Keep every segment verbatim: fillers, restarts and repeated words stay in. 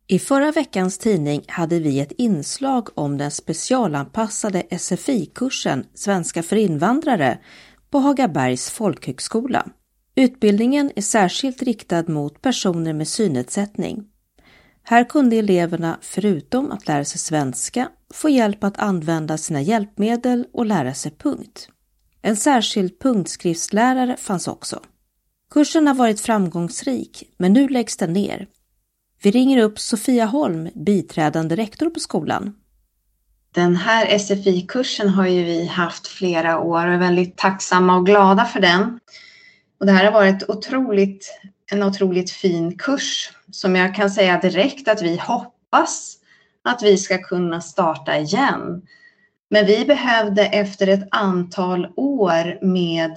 I förra veckans tidning hade vi ett inslag om den specialanpassade S F I-kursen Svenska för invandrare på Hagabergs folkhögskola. Utbildningen är särskilt riktad mot personer med synnedsättning. Här kunde eleverna förutom att lära sig svenska få hjälp att använda sina hjälpmedel och lära sig punkt. En särskild punktskriftslärare fanns också. Kursen har varit framgångsrik, men nu läggs den ner. Vi ringer upp Sofia Holm, biträdande rektor på skolan. Den här S F I-kursen har ju vi haft flera år och är väldigt tacksamma och glada för den. Och det här har varit otroligt, en otroligt fin kurs som jag kan säga direkt att vi hoppas att vi ska kunna starta igen. Men vi behövde efter ett antal år med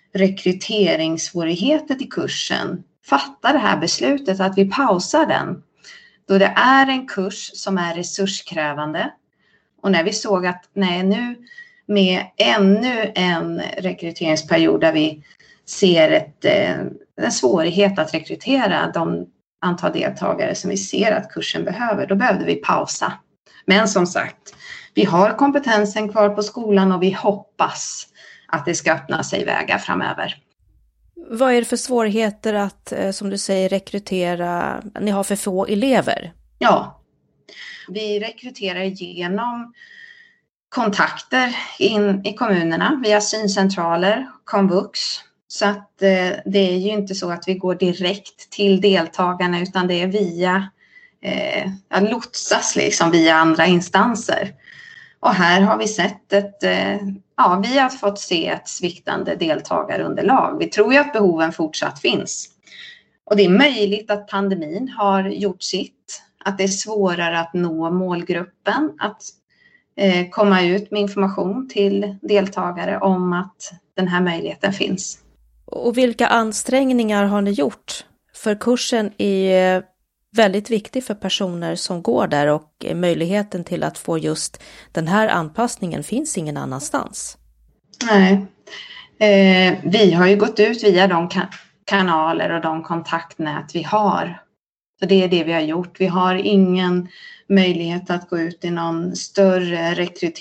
rekryteringssvårigheter till kursen fatta det här beslutet att vi pausar den. Då det är en kurs som är resurskrävande. Och när vi såg att nej, nu med ännu en rekryteringsperiod där vi ser ett, en svårighet att rekrytera de antal deltagare som vi ser att kursen behöver, då behövde vi pausa. Men som sagt, vi har kompetensen kvar på skolan och vi hoppas att det ska öppna sig vägar framöver. Vad är det för svårigheter att, som du säger, rekrytera? Ni har för få elever. Ja, vi rekryterar genom kontakter in i kommunerna via syncentraler, komvux. Så att eh, det är ju inte så att vi går direkt till deltagarna utan det är via, eh, lotsas liksom via andra instanser. Och här har vi sett ett, eh, ja vi har fått se ett sviktande deltagarunderlag. Vi tror ju att behoven fortsatt finns. Och det är möjligt att pandemin har gjort sitt. Att det är svårare att nå målgruppen. Att eh, komma ut med information till deltagare om att den här möjligheten finns. Och vilka ansträngningar har ni gjort? För kursen är väldigt viktig för personer som går där och möjligheten till att få just den här anpassningen finns ingen annanstans. Nej, eh, vi har ju gått ut via de kan- kanaler och de kontaktnät vi har. Så det är det vi har gjort. Vi har ingen möjlighet att gå ut i någon större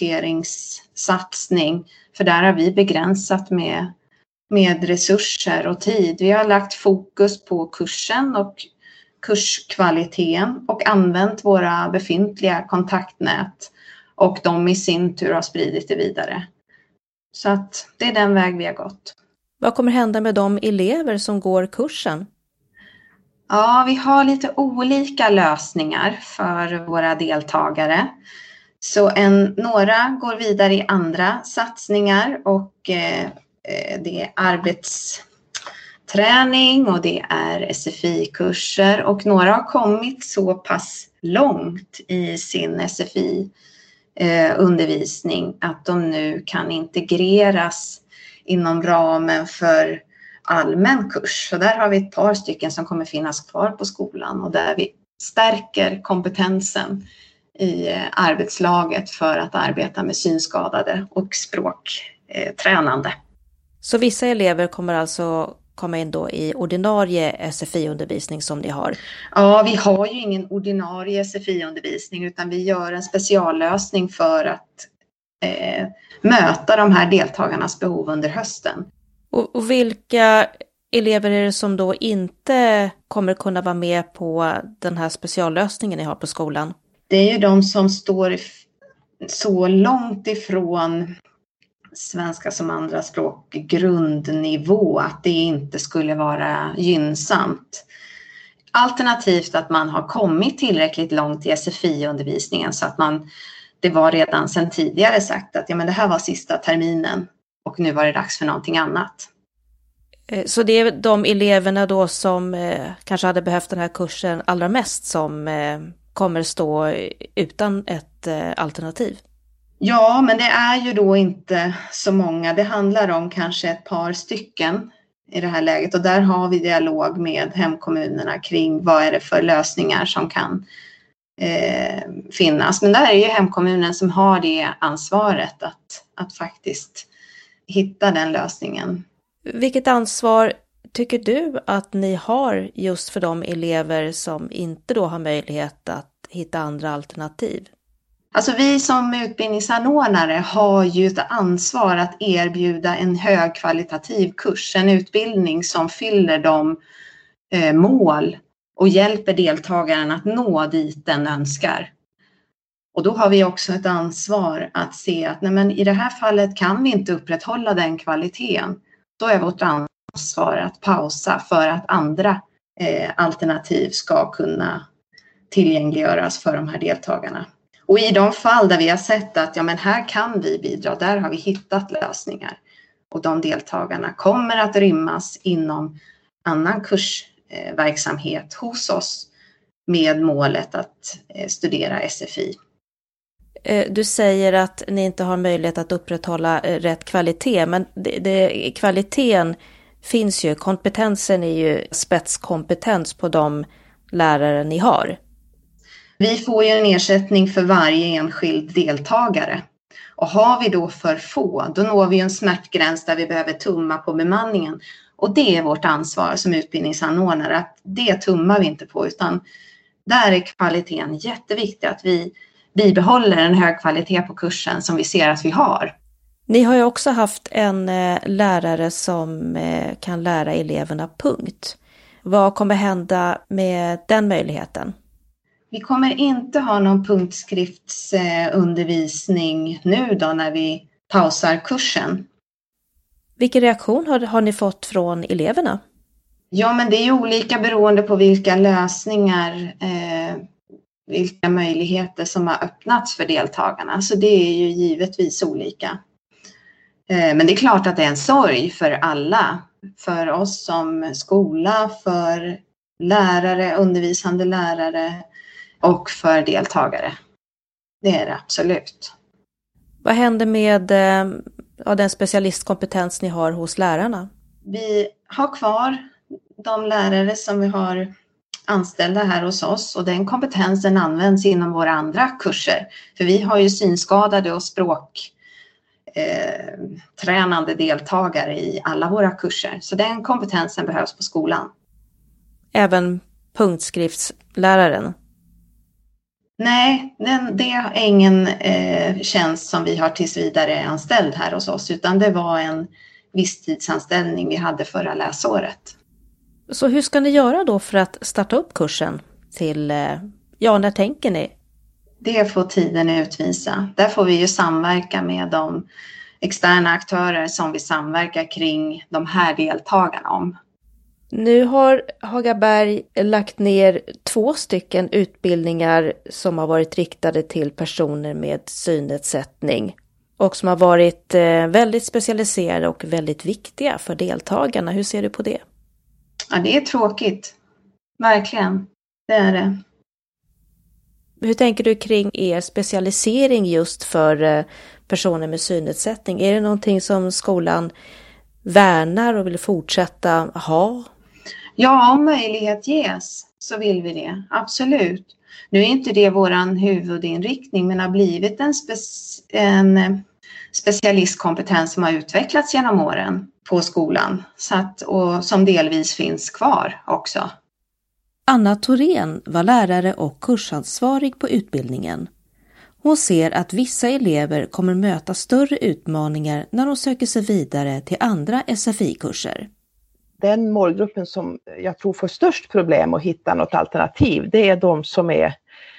rekryteringssatsning. För där har vi begränsat med, med resurser och tid. Vi har lagt fokus på kursen och kurskvaliteten och använt våra befintliga kontaktnät. Och de i sin tur har spridit det vidare. Så att det är den väg vi har gått. Vad kommer hända med de elever som går kursen? Ja, vi har lite olika lösningar för våra deltagare. Så en, några går vidare i andra satsningar och eh, det är arbetsträning och det är S F I-kurser. Och några har kommit så pass långt i sin S F I-undervisning att de nu kan integreras inom ramen för allmän kurs. Så där har vi ett par stycken som kommer finnas kvar på skolan och där vi stärker kompetensen i arbetslaget för att arbeta med synskadade och språktränande. Så vissa elever kommer alltså komma in då i ordinarie S F I-undervisning som ni har? Ja, vi har ju ingen ordinarie S F I-undervisning utan vi gör en speciallösning för att eh, möta de här deltagarnas behov under hösten. Och, och vilka elever är det som då inte kommer kunna vara med på den här speciallösningen ni har på skolan? Det är ju de som står så långt ifrån svenska som andra språk grundnivå att det inte skulle vara gynnsamt. Alternativt att man har kommit tillräckligt långt i S F I-undervisningen så att man, det var redan sedan tidigare sagt att ja, men det här var sista terminen och nu var det dags för någonting annat. Så det är de eleverna då som eh, kanske hade behövt den här kursen allra mest som eh, kommer stå utan ett eh, alternativ? Ja, men det är ju då inte så många. Det handlar om kanske ett par stycken i det här läget. Och där har vi dialog med hemkommunerna kring vad är det för lösningar som kan eh, finnas. Men där är ju hemkommunen som har det ansvaret att, att faktiskt hitta den lösningen. Vilket ansvar tycker du att ni har just för de elever som inte då har möjlighet att hitta andra alternativ? Alltså vi som utbildningsanordnare har ju ett ansvar att erbjuda en högkvalitativ kurs, en utbildning som fyller de eh, mål och hjälper deltagaren att nå dit den önskar. Och då har vi också ett ansvar att se att nej men i det här fallet kan vi inte upprätthålla den kvaliteten. Då är vårt ansvar att pausa för att andra eh, alternativ ska kunna tillgängliggöras för de här deltagarna. Och i de fall där vi har sett att ja, men här kan vi bidra, där har vi hittat lösningar. Och de deltagarna kommer att rymmas inom annan kursverksamhet hos oss med målet att studera S F I. Du säger att ni inte har möjlighet att upprätthålla rätt kvalitet, men det, det, kvaliteten finns ju, kompetensen är ju spetskompetens på de lärare ni har. Vi får ju en ersättning för varje enskild deltagare. Och har vi då för få, då når vi en smärtgräns där vi behöver tumma på bemanningen. Och det är vårt ansvar som utbildningsanordnare, att det tummar vi inte på, utan där är kvaliteten jätteviktig, att vi bibehåller en hög kvalitet på kursen som vi ser att vi har. Ni har ju också haft en lärare som kan lära eleverna punkt. Vad kommer hända med den möjligheten? Vi kommer inte ha någon punktskriftsundervisning nu då när vi pausar kursen. Vilken reaktion har, har ni fått från eleverna? Ja, men det är ju olika beroende på vilka lösningar, eh, vilka möjligheter som har öppnats för deltagarna. Så det är ju givetvis olika. Eh, men det är klart att det är en sorg för alla. För oss som skola, för lärare, undervisande lärare och för deltagare. Det är det absolut. Vad händer med ja, den specialistkompetens ni har hos lärarna? Vi har kvar de lärare som vi har anställda här hos oss, och den kompetensen används inom våra andra kurser. För vi har ju synskadade och språktränande eh, deltagare i alla våra kurser. Så den kompetensen behövs på skolan. Även punktskriftsläraren? Nej, den, det är ingen eh, tjänst som vi har tills vidare anställd här hos oss, utan det var en visstidsanställning vi hade förra läsåret. Så hur ska ni göra då för att starta upp kursen till, eh, ja, när tänker ni? Det får tiden utvisa. Där får vi ju samverka med de externa aktörer som vi samverkar kring de här deltagarna om. Nu har Hagaberg lagt ner två stycken utbildningar som har varit riktade till personer med synnedsättning och som har varit väldigt specialiserade och väldigt viktiga för deltagarna. Hur ser du på det? Ja, det är tråkigt. Verkligen. Det är det. Hur tänker du kring er specialisering just för personer med synnedsättning? Är det någonting som skolan värnar och vill fortsätta ha? Ja, om möjlighet ges så vill vi det. Absolut. Nu är inte det våran huvudinriktning, men har blivit en, spe- en specialistkompetens som har utvecklats genom åren på skolan. Så att, och som delvis finns kvar också. Anna Thorén var lärare och kursansvarig på utbildningen. Hon ser att vissa elever kommer möta större utmaningar när de söker sig vidare till andra S F I-kurser. Den målgruppen som jag tror får störst problem att hitta något alternativ, det är de som är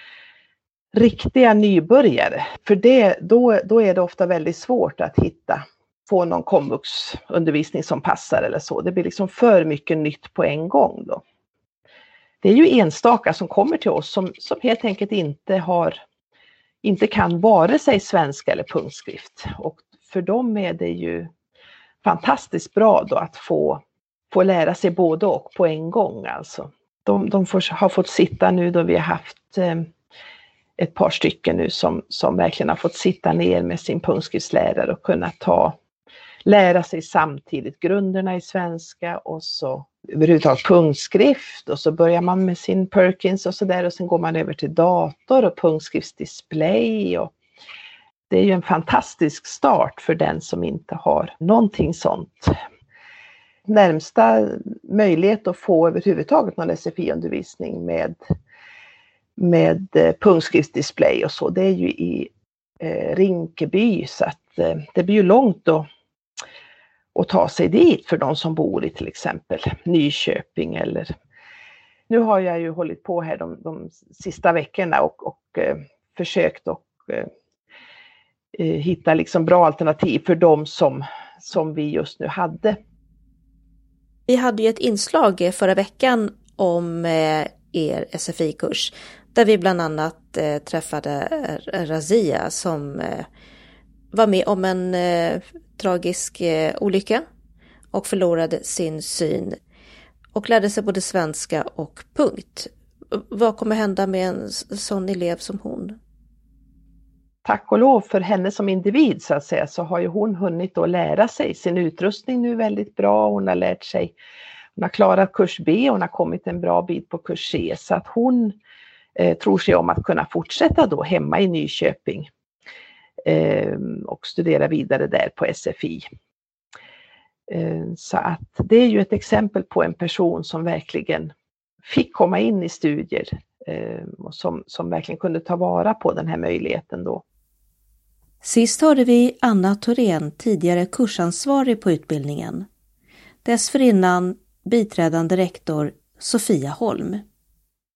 riktiga nybörjare. För det, då, då är det ofta väldigt svårt att hitta, få någon komvuxundervisning som passar eller så. Det blir liksom för mycket nytt på en gång då. Det är ju enstaka som kommer till oss som, som helt enkelt inte har, inte kan vare sig svenska eller punktskrift. Och för dem är det ju fantastiskt bra då att få, få lära sig både och på en gång. Alltså. De, de får, har fått sitta nu då vi har haft eh, ett par stycken nu som, som verkligen har fått sitta ner med sin punktskriftslärare och kunna ta, lära sig samtidigt grunderna i svenska och så överhuvudtaget punktskrift, och så börjar man med sin Perkins och så där, och sen går man över till dator och punktskriftsdisplay, och det är ju en fantastisk start för den som inte har någonting sånt. närmsta möjlighet att få överhuvudtaget någon S F I-undervisning med, med punktskriftsdisplay och så. Det är ju i eh, Rinkeby, så att eh, det blir ju långt då att ta sig dit för de som bor i till exempel Nyköping. Eller nu har jag ju hållit på här de, de sista veckorna och, och eh, försökt och eh, hitta liksom bra alternativ för de som, som vi just nu hade. Vi hade ju ett inslag förra veckan om eh, er S F I-kurs där vi bland annat eh, träffade Razia som eh, var med om en eh, tragisk eh, olycka och förlorade sin syn och lärde sig både svenska och punkt. Vad kommer hända med en sån elev som hon? Tack och lov för henne som individ så att säga, så har ju hon hunnit att lära sig sin utrustning nu väldigt bra. Hon har lärt sig, hon har klarat kurs B, hon har kommit en bra bit på kurs C, så att hon eh, tror sig om att kunna fortsätta då hemma i Nyköping eh, och studera vidare där på S F I. Eh, så att det är ju ett exempel på en person som verkligen fick komma in i studier eh, och som, som verkligen kunde ta vara på den här möjligheten då. Sist hörde vi Anna Thorén, tidigare kursansvarig på utbildningen. Dessförinnan biträdande rektor Sofia Holm.